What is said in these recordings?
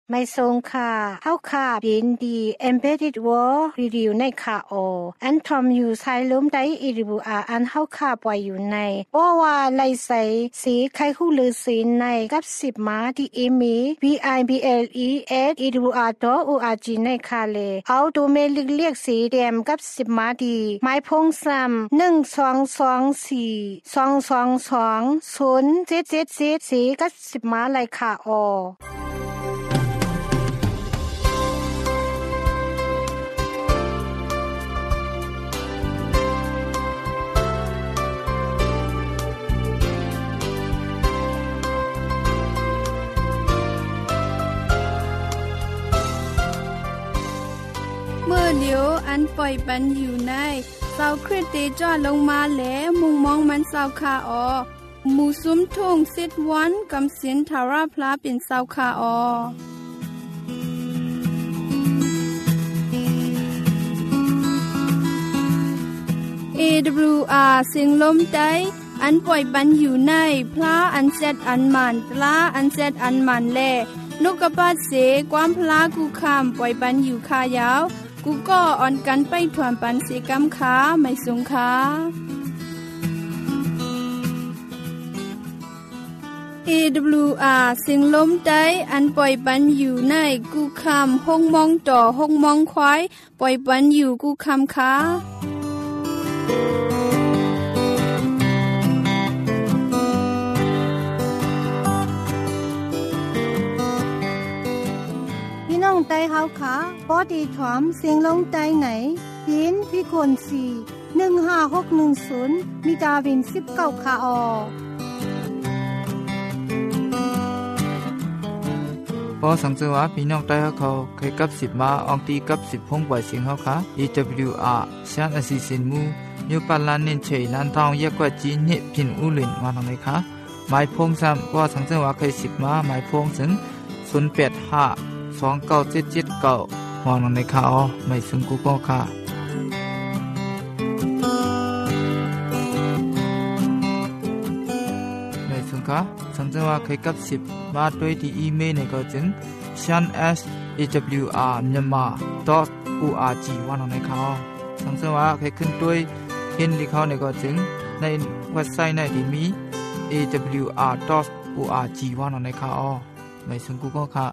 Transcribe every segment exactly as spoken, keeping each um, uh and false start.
ไม่ทรงค่ะเฮาค่ะยินดี Embedded World Review ในค่ะโออันทอมอยู่ใช้ล้มได้อีริบูอาอันเฮาค่ะปล่อยอยู่ในว่าว่าไลใส่สีไข่หูลือสีในกับสิบมาที่อีมี b i b l e at e d u r dot org ในค่ะเลยเอาดูเมลิกเรียกสีแดงกับสิบมาดีไม้พงซ้ำหนึ่ง สอง สอง สี่ สอง สอง สอง ศูนย์ เจ็ด เจ็ด เจ็ดสีกับสิบมาเลยค่ะโอเมื่อเดียวอันปล่อยปันอยู่ในเศร้าคริสติจอดลงมาแล้วมุงมองมันเศร้าคาออหมู่ซุ้มทุ่งซิดวันกำสินทาราพลาเป็นเศร้าคาออ เอ ดับเบิลยู อาร์ เสียงลมใจอันปล่อยปันอยู่ในพระอันเซดอันมันปลาอันเซดอันมันแลนกกระปาดเสความพลากูคำปล่อยปันอยู่คายาวกูก็อ่อนกันไปถวนปันเสกำขาไม่สงขาเอ ดับเบิลยู อาร์ เสียงลมใจอันปล่อยปันอยู่ในกูคำห้องมองต่อห้องมองควายปล่อยปันอยู่กูคำขาน้องไตเฮาค่ะปอดีถอมเสียงลงไตไหนยินพี่คนสี่ หนึ่ง ห้า หก หนึ่ง ศูนย์มีดาวินสิบเก้าค่ะออพอสังเกตว่าพี่น้องไตเฮาเขาเคยกับสิบมาอองตีกับสิบพงปล่อยเสียงเฮาค่ะ อี ดับเบิลยู อาร์ ชานอสิสินมูยูปาลานเน้นเฉยนันทองแยกกว่าจีนิพินอุลินมาทางไหนคะหมายพงซ้ำพอสังเกตว่าเคยสิบมาหมายพงถึงศูนย์ แปด ห้าสอง เก้า เจ็ด เจ็ด เก้ามองลงในข่าวไม่ซึ่งกูก็ค่ะไม่ซึ่งค่ะสังเกตว่าเคยกับสิบมาด้วยที่อีเมลในก็จึง shan s a w r myanmar dot org ว่าลงในข่าวสังเกตว่าเคยขึ้นด้วยเห็นที่เขาในก็จึงในเว็บไซต์ในที่มี a w r dot org ว่าลงในข่าวไม่ซึ่งกูก็ค่ะ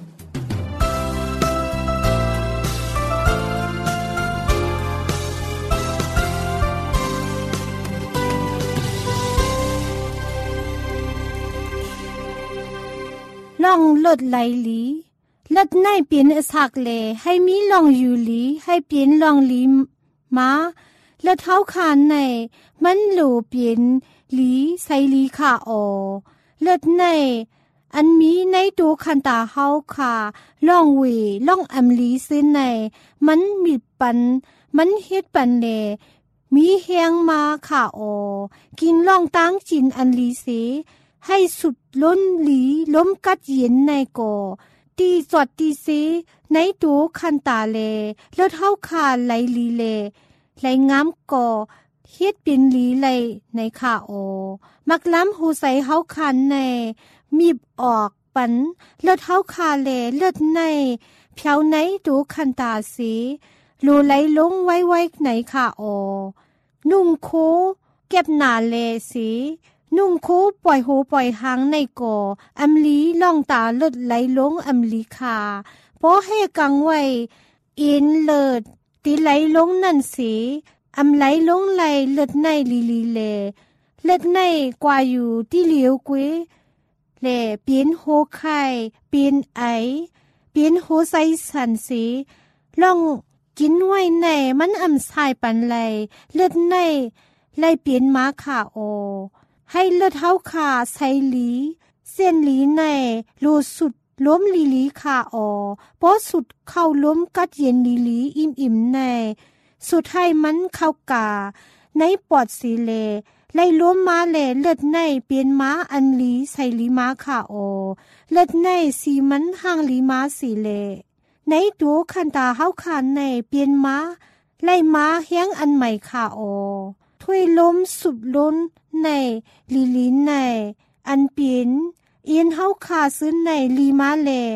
ล่องลดไหลหลีลดในเปลี่ยนอสักเลให้มีล่องอยู่หลีให้เปลี่ยนล่องหลีมาลดเท้าคานในมันหลูเปลี่ยนหลีใส่หลีขาออลดในอันมีในตัวคันตาเฮาค่ะล่องเวล่องอำลีซึ่งในมันมีปันมันเฮ็ดปันเลมีแฮงมาค่ะออกินล่องตั้งจินอันลีเสให้สุดล้นหลีล้มกัดเย็นในก่อตีจอดตีเสในตัวคันตาเลแล้วเท่าขาไหลลีเลไหลงามก่อเฮ็ดเป็นหลีไหลในขาโอมักล้ำหูใสเฮาคันในมีบออกปันแล้วเท่าขาเลเลือดในเพียวในตัวคันตาเสรูไหลลงไว้ไว้ในขาโอนุ่งโคเก็บหนาเลสีนุ่งคูปล่อยหูปล่อยหางในก่ออำลีล่องตาเลิดไหลลงอำลีขาเพราะให้กังไว้อินเลิดตีไหลลงนั่นสีอำไหลลงไหลเลิดในลีลีเลเลิดในกว่าอยู่ที่เหลียวกวยแหล่เปลี่ยนโหไข่เปลี่ยนไอเปลี่ยนโหไซสันสีล่องกินไว้ในมันอำสายปันไหลเลิดในไหลเปลี่ยนมาขาโอให้เลือดเท้าขาใส่หลีเส้นหลีในโลสุดล้มลีลีขาออเพราะสุดเข้าล้มกัดเย็นลีลีอิ่มอิ่มในสุดให้มันเข้ากาในปอดสีเลไล่ล้มมาเลเลือดในเปลี่ยนม้าอันลีใส่ลีม้าขาออเลือดในสีมันห่างลีม้าสีเลในตัวคันตาเฮาคานในเปลี่ยนม้าไล่ม้าเฮียงอันใหม่ขาออถ้วยล้มสุบล้นในลีลีในอันเปลี่ยนเอียนเฮาคาซื้อในลีมาเล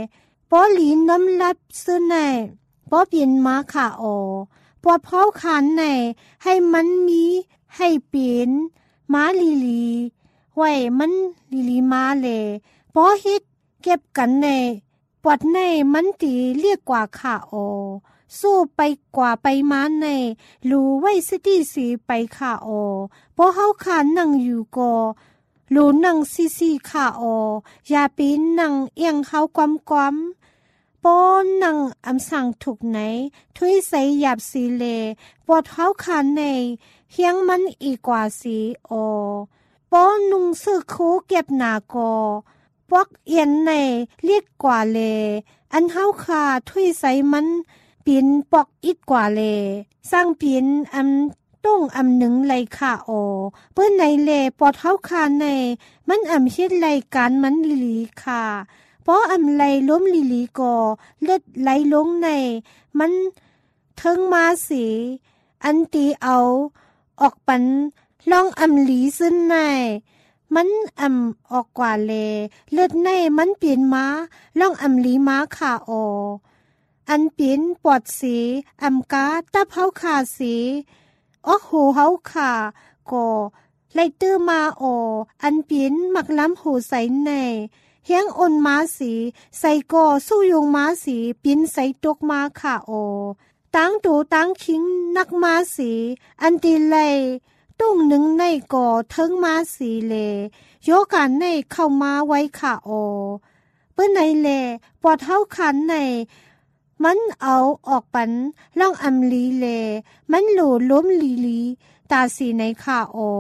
ปอหลีน้ำลับซื้อในปอเปลี่ยนมาขาออปอเผาขานในให้มันมีให้เปลี่ยนมาลีลีไว้มันลีลีมาเลปอเฮ็ดเก็บกันในปวดในมันตีเรียกกว่าขาออสู้ไปกว่าไปมาในรู้ไว้สติสีไปขาออปอเฮาขานนั่งอยู่ก็รู้นั่งซีซีขาอออย่าปีนนั่งเอียงเขาความความปอนั่งอำสั่งถูกไหนทุยใสหยาบสีเลปวดเท้าขานในเฮียงมันอีกกว่าสีออปอนุ่งซื้อคูเก็บหนากอปวกเอียนในเรียกกว่าเลอันเฮาขาทุยใสมันปีนปอกอิดกว่าเลสร้างปีนอำต้องอำหนึ่งไหลขาออเปิ้นในเลปอดเท้าคานในมันอำเฮ็ดไหลการมันลีลีค่ะเพราะอำไหลล้มลีลีก่อเลือดไหลลงในมันเทิงมาสีอันตีเอาออกปันลองอำหลีซึ่นในมันอำออกกว่าเลเลือดในมันเปลี่ยนมาลองอำหลีมาขาอออันเปลี่ยนปอดสีอำกาตะเผาขาสีออกหูเฮาขาก็ไล่ตื้อมาอออันเปลี่ยนมักล้ำหูใสในเฮียงอ่อนมาสีใส่ก่อสู้ยงมาสีปิ้นใส่ตกมาขาออตั้งตูตั้งคิงนักมาสีอันตีไล่ตุ้งหนึ่งในก่อเทิงมาสีเลโยกันในเข้ามาไว้ขาออเปิ้นในเลปอดเฮาคันในมันเอาออกปันล่องอำลีเลมันหลูล้มลีลีตาสีในขาออ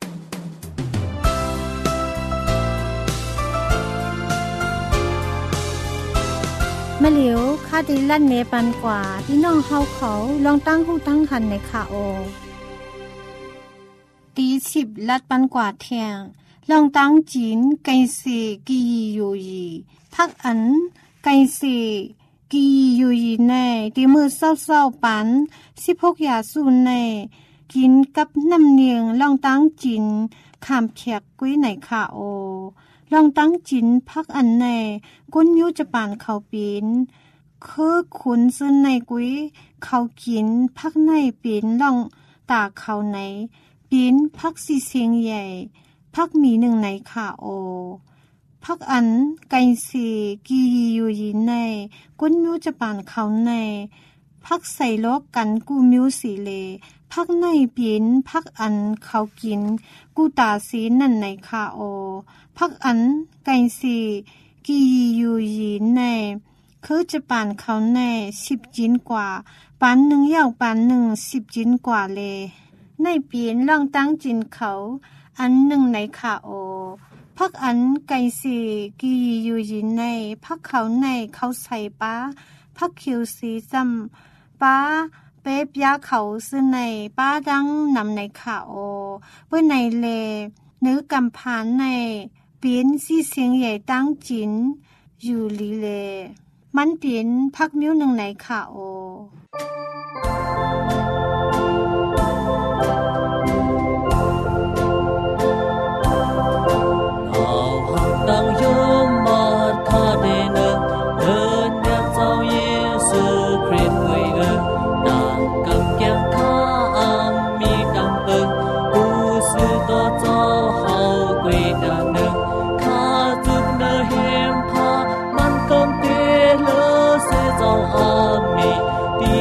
มะเหลียวคาดิลั่นเนปันกว่าพี่น้องเฮาเขาลองตั้งหูตั้งหันในขาออตีสิบลัดปันกว่าแทงลองตั้งจีนไกเสกีอยู่ยีพักอันไกเสกีอยู่ยีในตีมือเศร้าๆปันสิบหกยาสูนในกินกับน้ำเนียงลองตั้งจีนขามแขกกุ้ยในขาออลองตั้งจินพักอันในก้นมิวจะปานเขาปีนคือขุนซึ่นในกุ้ยเขากินพักในปีนลองตาเขาในปีนพักสีเสียงใหญ่พักมีหนึ่งในขาโอพักอันไก่สีกีอยู่ยินในก้นมิวจะปานเขาในพักใส่ล้อกันกูมิวสีเลพักในปีนพักอันเขากินกูตาสีนั่นในขาโอพักอันไก่สีกีอยู่ยีนในคือจะปานเขาในสิบจินกว่าปานหนึ่งยาวปานหนึ่งสิบจินกว่าเลในปีนล่องตั้งจินเขาอันหนึ่งในขาโอพักอันไก่สีกีอยู่ยีนในพักเขาในเขาใส่ป้าพักคิวสีจำป้าเป๊บยาเขาซึ่งในป้าดังนำในขาโอเพื่อในเลเนื้อกำพานในเปลี่ยนสีเสียงใหญ่ตั้งจินอยู่ลีเลมันเปลี่ยนพักมิ้วหนึ่งในขาโอตี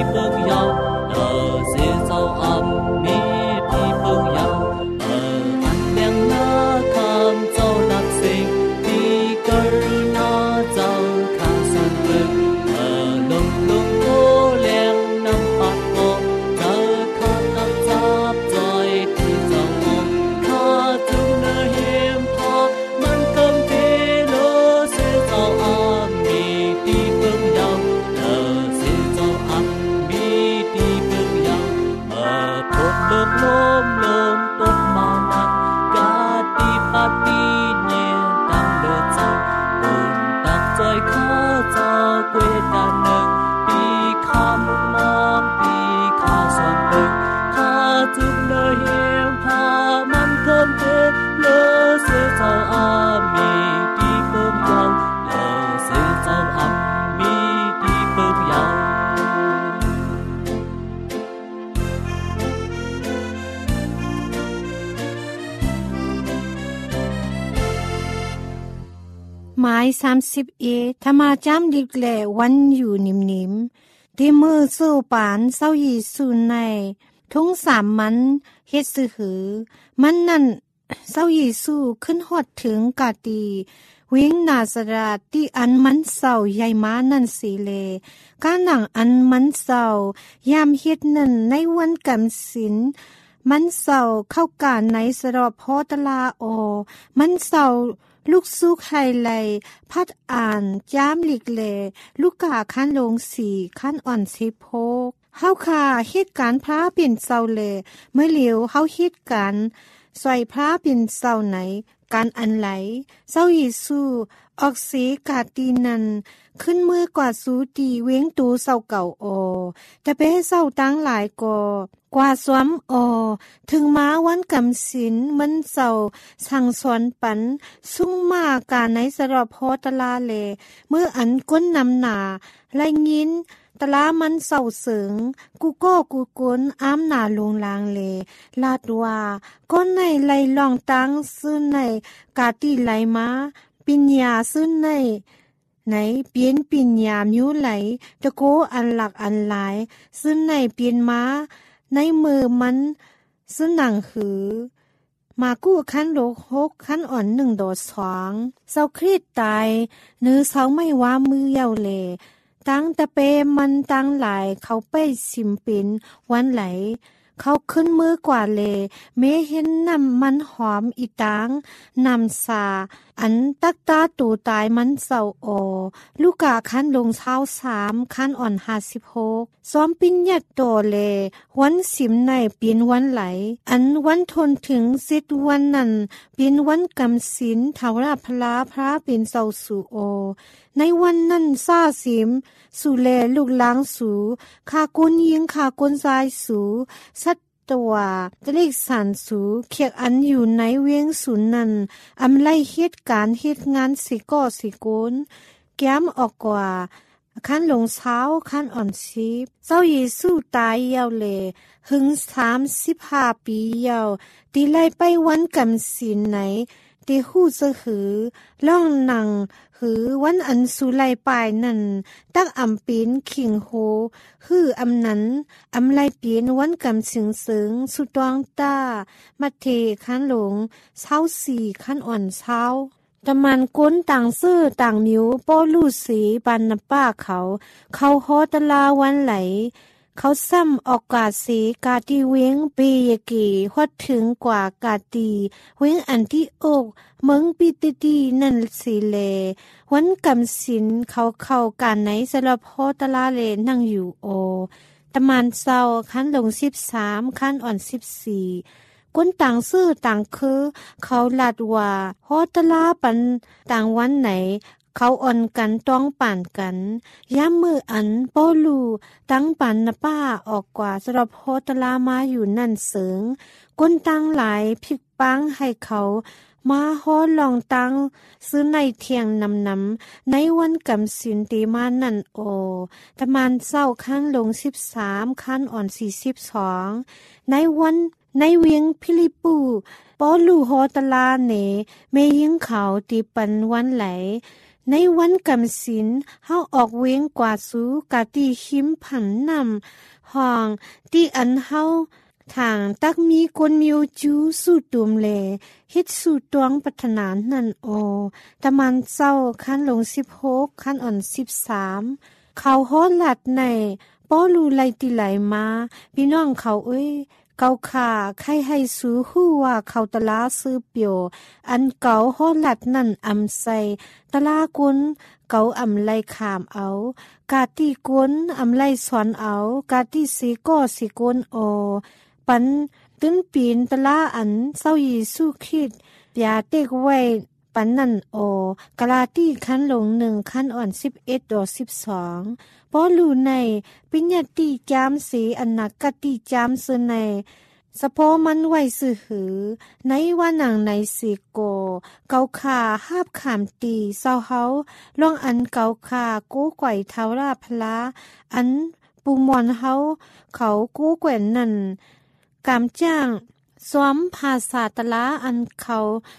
หมายสามสิบเอธรรมาจามดิกแลวันอยู่นิมๆที่มือสู้ปานเศร้ายีสูในทุงสามมันเฮ็ดสือหือมันนั่นเศร้ายีสู้ขึ้นฮอดถึงกาตีวิ่งนาสราที่อันมันเศร้าใหญ่มานั่นสีเลกาหนังอันมันเศร้ายามเฮ็ดนั่นในวันกำศีลมันเศร้าเข้ากาในสรอพอตลาโอมันเศร้าลูกซุกไฮไลพัดอ่านจ้ามหลีกเลลูกกาขั้นลงสีขั้นอ่อนสิโพกเฮาค่ะเฮ็ดการพระเปลี่ยนเศร้าเลเมื่อเหลียวเฮาเฮ็ดการใส่พระเป็นเศร้าไหนการอันไหลเศร้าเยซูออกเสกาตีนันขึ้นมือกว่าสูตีเว้งตูเศร้าเก่าออแต่เป้เศร้าตั้งหลายกอกว่าสวมออถึงม้าวันกำศีลมันเศร้าสั่งสอนปันสุ่งมาการในสระพอตลาเลเมื่ออันก้นนำหนาไล่ยินตลามันเศร้าเสิงกูก็กูกนอ้ามหนาลงลางเลลาดว่าก้นในไหลลองตังซึ่งในกาตีไหลมาปิญญาซึ่งในไหนเปลี่ยนปิญญามิวไหลตะโกอันหลักอันหลายซึ่งในเปลี่ยนมาในมือมันซึ่งหนังหือมากู้ขั้นโลกหกขั้นอ่อนหนึ่งโดดสองเศร้าครีดตายเนื้อเศร้าไม่ว่ามือเยาเลตั้งตะเปมันตั้งหลายเขาไปสิมปินวันไหลเขาขึ้นมือกว่าเลเมเห็นนำมันหอมอีตังนำสาอันตักตาตูตายมันเศร้าโอลูกกาคันลงเท้าสามคันอ่อนห้าสิบหกซ้อมปิญญาโตเลวันสิมในเปลี่ยนวันไหลอันวันทนถึงสิทวันนั้นเปลี่ยนวันกำศีลเทาราพลาพระเป็นเศร้าสู่โอในวันนั้นซาสิมสู่แลลูกล้างสู่ขากุนยิงขากุนซ้ายสู่สัตตัวจะเล็กสันสูเขียกอันอยู่ในเวียงศูนย์นั้นอำไล่เหตุการเฮ็ดงานสิก่อสิโกนแก้มออกกว่าขั้นลงเช้าขั้นอ่อนชีพเจ้าเยซูตายยาวเลยหึงสามสิบห้าปียาวตีไล่ไปวันกำศีลไหนตีหู้จะหือล่องหนังหือวันอันสุไลปายนั่นตักอำปีนขิงโหหืออำนั้นอำไลเปลี่ยนวันกำสิงเสิงสุดวงตามาเทขันหลงเช้าสี่ขันอ่อนเช้าตะมันก้นต่างซื่อต่างมิวโปลูสีปันนป้าเขาเขาฮอตลาวันไหลเขาซ้ำออกกาสีกาตีเว้งเปยกีฮอดถึงกว่ากาตีเว้งอันที่อกเมืองปีติตีนั่นสิเลวันกำสินเขาเข้าการไหนสลับฮอตลาเลนั่งอยู่โอตะมันเศร้าขั้นลงสิบสามขั้นอ่อนสิบสี่ก้นต่างซื่อต่างคือเขาลาดว่าฮอตลาปันต่างวันไหนเขาอ่อนกันต้องป่านกันย้ำมืออันโปลูตั้งปันนป้าออกกว่าสำหรับโฮตลามาอยู่นั่นเสริงก้นตั้งหลายพลิกปังให้เขามาฮอลองตั้งซื้อในเทียงนำนำในวันกำสินตีมานั่นโอตะมันเศร้าขั้นลงสิบสามขั้นอ่อนสี่สิบสองในวันในเวียงพิลิปูปอลูโฮตลาเนเมยิงเขาตีปันวันไหลในวันกำศีลเฮาออกเว้งกว่าสูกาตีหิมผันนำห้องตีอันเฮาทางตักมีคนมิวจูสู่ตุมเลเฮ็ดสู่ตวงปัฒนานั่นโอตะมันเศร้าขั้นลงสิบหกขั้นอ่อนสิบสามเขาฮอดหลัดในป้อลูไลติไหลมาพี่น้องเขาเอ้ยเกาขาใครให้สูฮู้ว่าเขาตะลาซื้อเปียวอันเก่าฮอดหลัดนั่นอำใส่ตะลากุนเกาอำไลขามเอากาตีกุนอำไลสอนเอากาตีสีก็สีกุนโอปันตึ้นปีนตะลาอันเศร้ายีสู้คิดยาเต็กไว้ปันนั่นโอกะลาตี้ขั้นลงหนึ่งขั้นอ่อนสิบเอ็ดดอสิบสองปอลูในปิญญาตีจามสีอันนักกะตีจามเสในสะโพมันไว้สื่อหือในว่าหนังในสีโกเกาขาหาบขามตีเศร้าเฮาล่องอันเกาขากู้ไก่เท้าราพลาอันปูมอนเฮาเขากู้แกว่นนั่นกามจ้างซ้อมภาษาตะลาอันเขา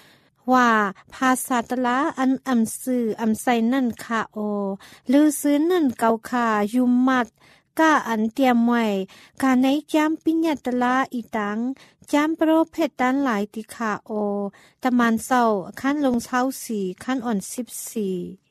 ว่าภาษาตละอันอำสื่ออำใส่นั่นค่ะโอหรือซื้อนั่นเก่าค่ะยุมมัดก้าอันเตรียมไว้การในจามปิญญาตละอีตังจามโปรเพชด้านหลายติค่ะโอตะมันเศร้าขั้นลงเช้าสี่ขั้นอ่อนสิบสี่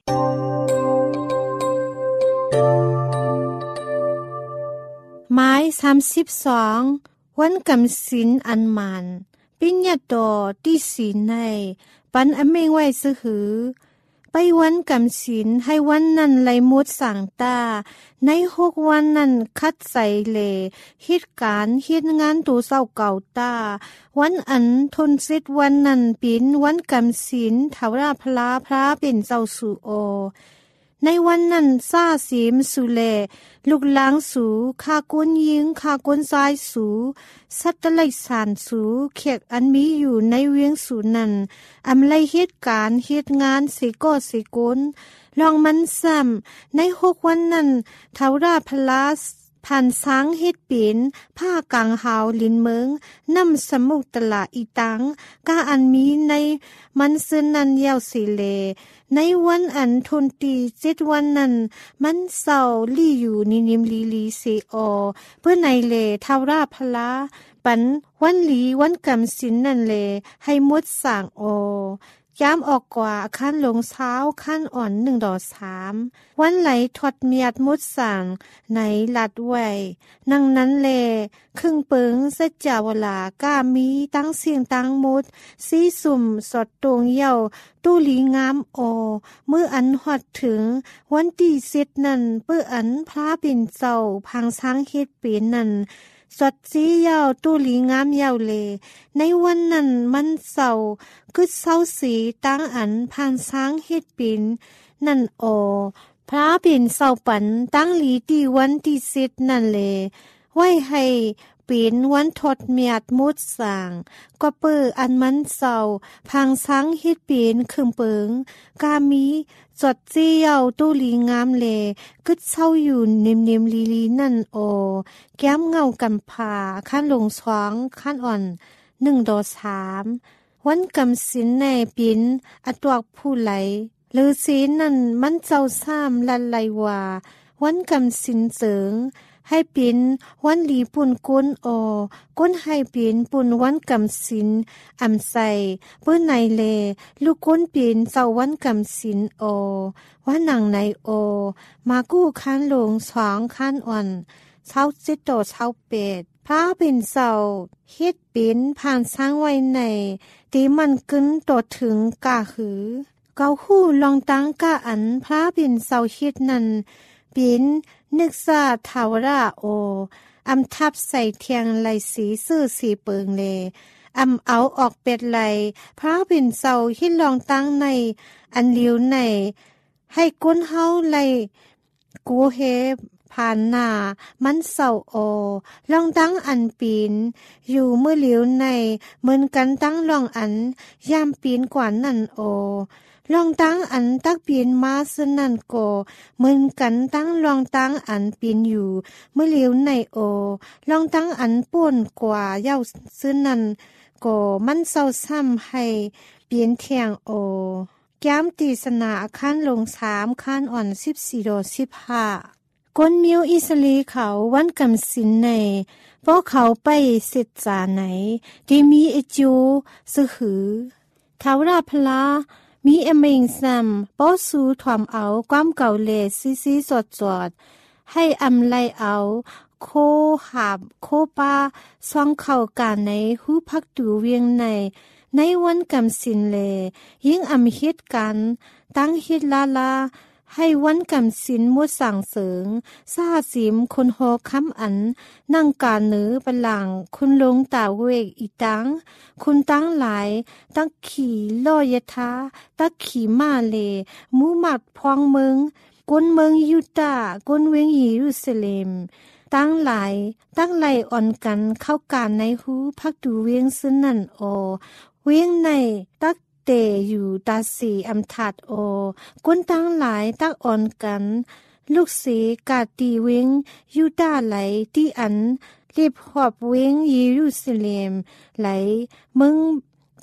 ไม้สามสิบสองวันกำสินอันมันปิญญาโตที่สีในปันอเมงไว้ซื้อหือไปวันกำสินให้วันนั้นไหลมุดสั่งตาในหกวันนั้นคัดใส่เลฮิตการฮิตงานตูเศร้าเก่าตาวันอันทนสิทธิ์วันนั้นปินวันกำสินเถาราพลาพระเป็นเจ้าสู่โอในวันนั้นซาสีมสุเลลูกล้างสูคาก้นยิงคาก้นซ้ายสูสัตไลสานสูเขียกอันมีอยู่ในเวียงสูนั้นอำไลเหตุการเหตุงานสิก็สิก้นลองมันซ้ำในหกวันนั้นเทาราพลาผ่านช้างเฮ็ดปีนผ้ากางหาวลินเมืองนำสมุกตละอีตังกาอันมีในมันซึนนันยาวสิเลในวันอันทนตีเจ็ดวันนั้นมันเศร้าลี่อยู่นินิมลีลีเซออเพื่อในเลเทาราพลาปันวันลีวันกำสินนั่นเลให้มดสางโอยามออกกว่าขั้นลงเช้าขั้นอ่อนหนึ่งดอสามวันไหลทอดเมียดมุดสั่งในลัดไว้นังนั้นเลครึ่งเปิงเสจาวลาก้ามีตั้งเสียงตั้งมุดซีสุ่มสดตรงเย่าตู้หลีงามโอเมื่ออันหอดถึงวันที่เสร็จนั้นเปื้ออันพระเป็นเจ้าพังช้างเฮ็ดเป็นนั้นสดสียาวตู้หลีงามยาวเลในวันนั้นมันเศร้ากึดเศร้าสีตั้งอันพางช้างเฮ็ดปินนั่นโอพระเป็นเศร้าปันตั้งหลีที่วันที่เสร็จนั่นเลไว้ให้เป็นวันทดเมียดมุดสางก็เปิดอันมันเศร้าพังช้างเฮ็ดเป็นครึ่งเปิงกามีจดเจียวตู้หลีงามเลกึดเศร้าอยู่เนมเนมลีลีนั่นโอแก้มเงากำผาขั้นลงสองขั้นอ่อนหนึ่งดอสามวันกำสินในปินอตวกผู้ไหลหรือสีนั่นมันเจ้าซ้ำลันไลวาวันกำสินเสริงให้ปินวันหลีปุ่นก้นโอก้นให้ปินปุ่นวันกำสินอำใส่เปื้อนในเลลูกก้นปินเจ้าวันกำสินโอวันหนังในโอมากู้คันลงสองคันอ่อนเช้าเจ็ดโตเช้าเป็ดพระเป็นเจ้าเฮ็ดปินผ่านสร้างไว้ในตีมันกึ้นโตถึงกาหือเกาหู้ลองตั้งกาอันพระเป็นเจ้าเฮ็ดนั้นปินนึกซาทาวราโออำทับใส่เทียงไหลสีซื่อสีเปิงเลอำเอาออกเป็ดไหลพระเป็นเจ้าฮิตลองตั้งในอันเลี้ยวในให้ก้นเฮาไหลกูเฮผ่านหน้ามันเศร้าโอลองตั้งอันปีนอยู่เมื่อเหลียวในเหมือนกันตั้งลองอันยามปีนกว่านั่นโอลองตั้งอันตักปีนมาสนั่นโกเหมือนกันตั้งลองตั้งอันปีนอยู่เมื่อเหลียวในโอลองตั้งอันป่วนกว่าเย้าซึ่นนั่นโกมันเศร้าซ้ำให้เปลี่ยนเทียงโอแก้มตีสนาขั้นลงสามขั้นอ่อนสิบสี่โดสิบห้าก้นมิวอิสลีเขาวันกำสินในเพราะเขาไปเสร็จจาไหนที่มีเอจูสือหือเทาราพลามีเอเมงซัมป้อสูถวมเอาความเก่าเลซีซีสดจอดให้อำไลเอาโคหาบโคปาซ่องเข้าการในหูพักดูเวียงในในวันกำสินเลยิ่งอำเฮ็ดกันตั้งเฮ็ดลาลาให้วันกำสินมุดสั่งเสริงซาสิมคนโฮค้ำอันนั่งการเนื้อบัลลังคุณลงตาเวกอีตังคุณตั้งหลายตักขี่ล่อยทาตักขี่มาเลมูมัดพองเมืองกวนเมืองยูตาห์กวนเวียงเยรูซาเล็มตั้งหลายตั้งไหลอ่อนกันเข้าการในหูพักดูเวียงซึ่นนั่นโอเวียงในตักเตอยู่ตาสีอำทัดโอก้นตั้งหลายตักอ่อนกันลูกเสกาตีเวงยูดาไหลที่อันเรียบหอบเวงเยรูซาเล็มไหลมึง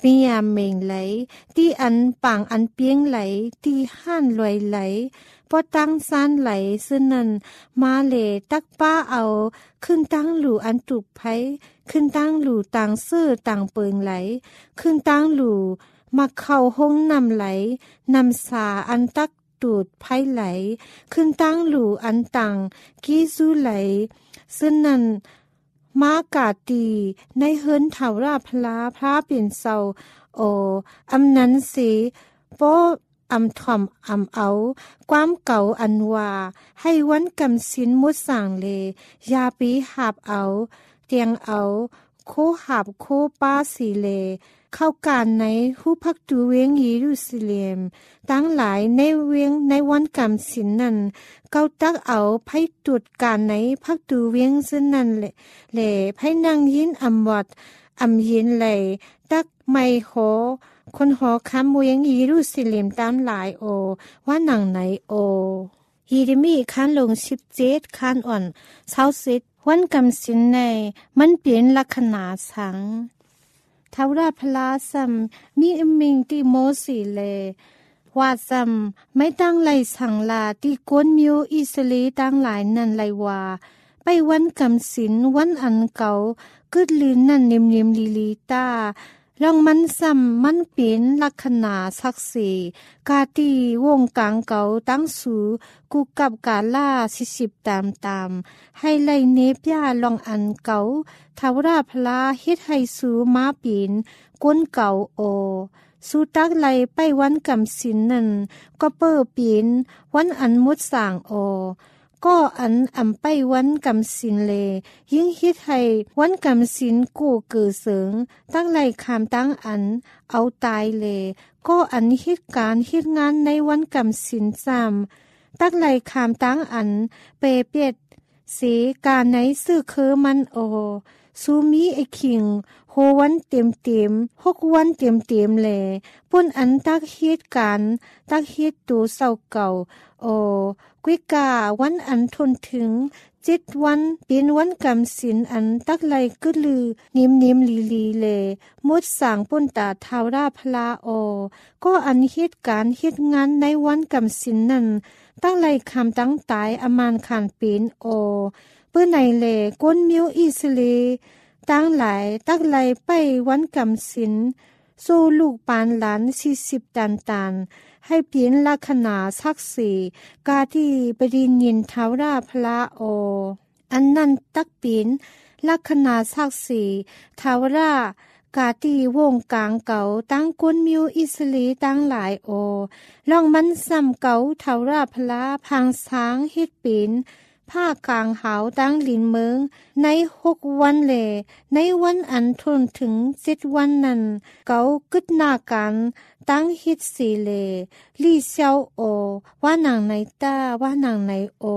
ปียามเมงไหลที่อันปางอันเปียงไหลที่ห้านลอยไหลพอตั้งซานไหลซึ่งนั้นมาเลตักป้าเอาขึ้นตั้งหลู่อันตุกไผขึ้นตั้งหลู่ต่างเสื้อต่างเปิงไหลขึ้นตั้งหลู่มาเข้าห้องนำไหลนำสาอันตักตูดไผไหลขึ้นตั้งหลู่อันต่างกี้สู้ไหลซึ่งนั้นมากาตีในเฮิรนเถาราพลาพระเปลี่ยนเศร้าโออำนั้นสิโปอำถ่อมอำเอาความเก่าอันว่าให้วันกำสินมุดสั่งเลยาปีหาบเอาเตียงเอาโคหาบโคป้าสีเลเข้าการในหูพักตูเวียงเยรูซาเล็มตั้งหลายในเวียงในวันกำสินนั้นเกาตักเอาไพ่ตรวจการในพักตูเวียงซึ่งนั้นแหละแหล่ไพ่นางยินอำวัดอำยินไหลตักไม่โหคนหอคำเวียงเยรูซาเล็มตามหลายโอว่าหนังไหนโอฮีริมีคันลงสิบเจ็ดคันอ่อนเช้าสิทวันกำสินในมันเปลี่ยนลักษณะสังทาวราพลาซัมมีอมิงติโมสีเลว่าซัมไม่ตั้งไหลสังลาที่กวนมิวอิสลีตั้งหลายนั่นไหลว่าไปวันกำสินวันอันเก่ากึดลืนนั่นเนียมเนียมลีลีตาลองมันซ้ำมันเปลี่ยนลักษณะศักดิ์ศรีกาตีวงกลางเก่าตั้งสูกูกับกาล่าสิสิบตามตามให้ไลเนปยาลองอันเก่าทาวราพลาเฮ็ดให้สูมาเปลี่ยนก้นเก่าโอสูตักไลไปวันกำสินนั่นก็เปิ่เปลี่ยนวันอันมุดสางโอก็อันอำไปวันกำสินเลยิ่งฮิตให้วันกำสินกูเกือเสิงตั้งไหลคามตั้งอันเอาตายเลก็อันฮิตการฮิตงานในวันกำสินซ้ำตั้งไหลคามตั้งอันเปเปียดเสการในซื้อเคอมันโอซูมีไอคิงโฮวันเต็มเต็มหกวันเต็มเต็มแลปุ่นอันตักฮิตการตักฮิตตูเศร้าเก่าโอกุ้ยกาวันอันทนถึงเจ็ดวันเป็นวันกำสินอันตักไหลกึดลือนิมนิมลีลีเลมุดสางปุ่นตาทาวราพลาโอก็อันฮิตการฮิตงานในวันกำสินนั้นตั้งไหลคำตั้งตายอมานขานเป็นโอเปื้อในเลก้นมิวอิสเลตั้งหลายตักไหลไปวันกำสินโซลูกปานหลานสี่สิบตันตันให้เปลี่ยนลักษณะศักดิ์ศรีกาที่ปริญญินทาวราพลาโออันนั้นตักเปลี่ยนลักษณะศักดิ์ศรีทาวรากาที่วงกลางเก่าตั้งก้นมิวอิสลีตั้งหลายโอลองมันซ้ำเก่าทาวราพลาพังช้างเฮ็ดเป็นผ้ากลางหาวตั้งลินเมืองในหกวันแลในวันอันทนถึงเจ็ดวันนั้นเก่ากึดหน้ากันตั้งฮิตสีเลลี่เซียวโอว่านางในตาว่านางในโอ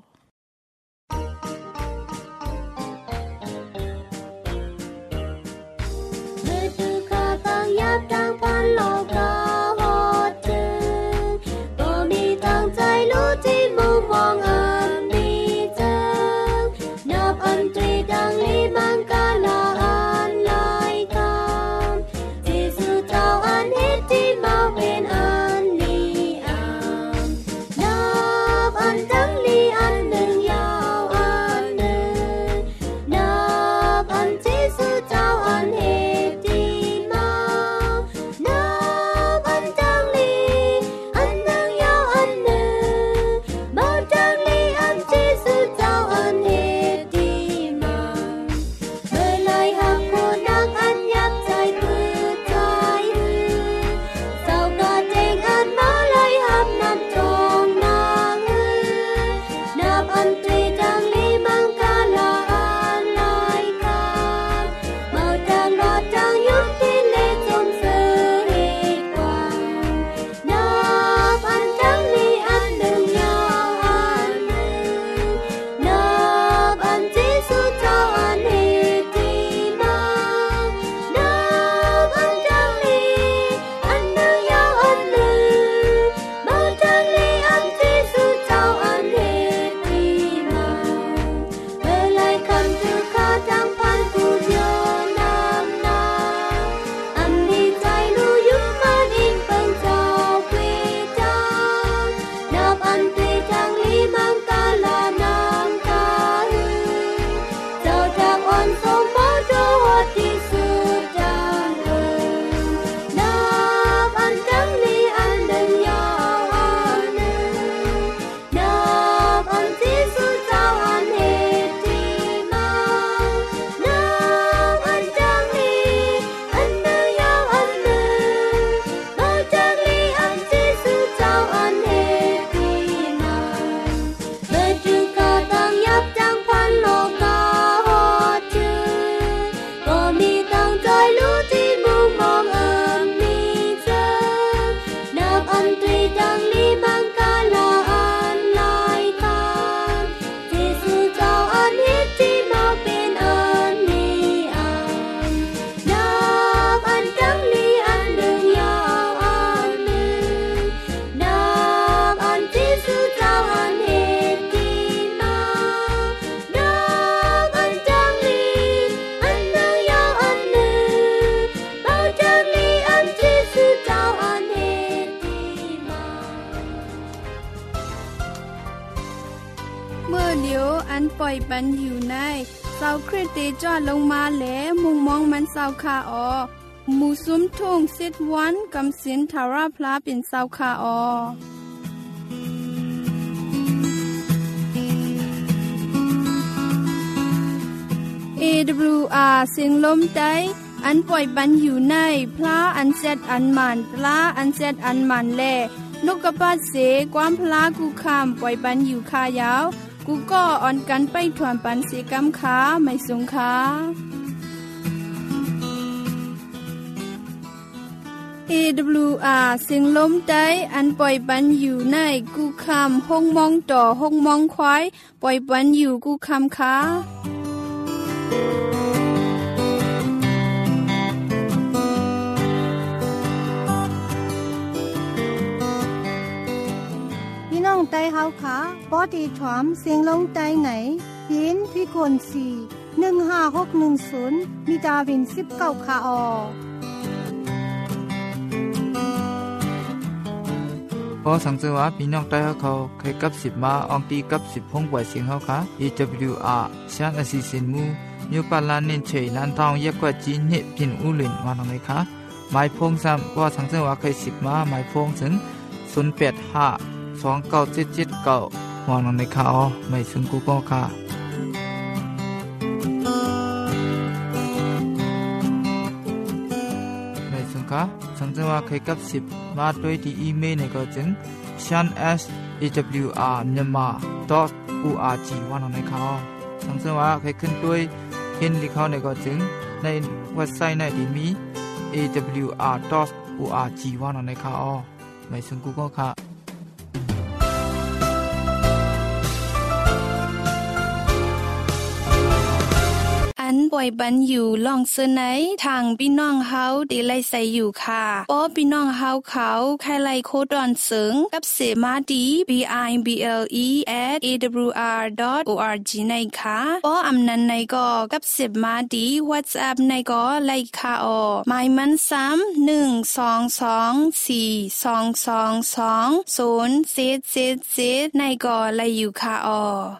ตั้งพันโลกาหดถึงก็มีตั้งใจรู้ที่มุมมองอันดีจังนับอันตรีดังลีมังกาลาอันลอยคำที่สุดเจ้าอันฮิตที่มาเป็นอันลีอันนับอันตั้งลีอันเมื่อเดียวอันปล่อยปันอยู่ในเสาคริสเตจอดลงมาแหลมุงมองมันเสาคาออหมู่ซุ้มทุ่งสิทวันกำสินทาราพลาเป็นเสาคาออเอ ดับเบิลยู อาร์ เสียงลมใต้อันปล่อยปันอยู่ในพระอันเซตอันมันปลาอันเซตอันมันแลนกกระปาดเสความพลากูคำปล่อยปันอยู่คายาวกูก็อ่อนกันไปถวนปันเสกำขาไม่สงขาเอ ดับเบิลยู อาร์ เสียงลมใต้อันปล่อยปันอยู่ในกูคำห้องมองต่อห้องมองควายปล่อยปันอยู่กูคำขาน้องไต้เฮาขาปอตีถวมเสียงลงไต้ไหนยินพี่คนสี่หนึ่งห้าหกหนึ่งศูนย์มีดาวินสิบเก้าคาออพอสังเกตว่าพี่น้องไต้เขาเคยกับสิบมาอองตีกับสิบพงปล่อยเสียงเขาค่ะ เอ ดับเบิลยู อาร์ เสียงอสิสินมูยูปาลานเน้นเฉยลานทองเยกกว่าจีนเนพินอุลินวานองเลยค่ะหมายพงซ้ำว่าสังเกตว่าเคยสิบมาหมายพงถึงศูนย์แปดห้าสองเก้าเจ็ดเจ็ดเก้าวางลงในข่าวไม่ซึ่งกูก็ค่ะไม่ซึ่งค่ะสังเกตว่าเคยกับสิบมาด้วยที่อีเมลในก็จึง shan s a w r myanmar dot org วางลงในข่าวสังเกตว่าเคยขึ้นด้วยเห็นที่เขาในก็จึงในเว็บไซต์ในที่มี เอ ดับเบิลยู อาร์ ดอท โอ อาร์ จี วางลงในข่าวไม่ซึ่งกูก็ค่ะอันป่วยบันอยู่ลองเสนอทางพี่น้องเฮาดีไลใส่อยู่ค่ะป้อพี่น้องเฮาเขาใครไลโคดอนเสงกับเสมาดี b i b l e at a w r dot org ในค่ะป้ออำนันในก็กับเสมาดี WhatsApp ในก็ไลค่ะออหมายมันซ้ำหนึ่งสองสองสี่สองสองสองศูนย์เจ็ดเจ็ดเจ็ดในก็ไลอยู่ค่ะออ